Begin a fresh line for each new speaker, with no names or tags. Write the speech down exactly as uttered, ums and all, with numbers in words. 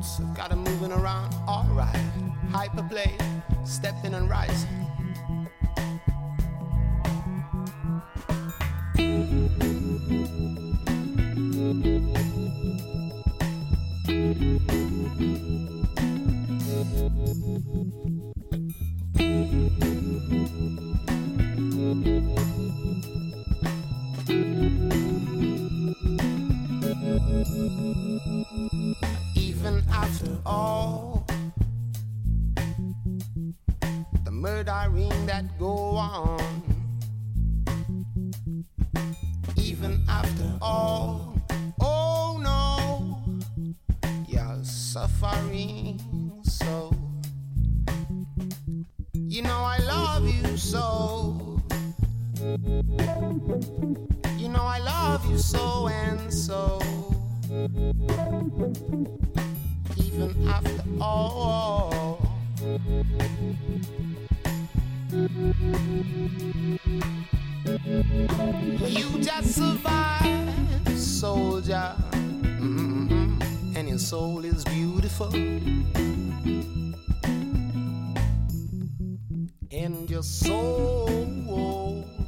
roots, I've got 'em moving around, alright. Hyperplay, stepping and rising. Even after all the murdering that go on, even after all, oh no, you're suffering so. You know I love you so. You know I love you so and so. Even after all, you just survived, soldier. Mm-hmm. And your soul is beautiful. And your soul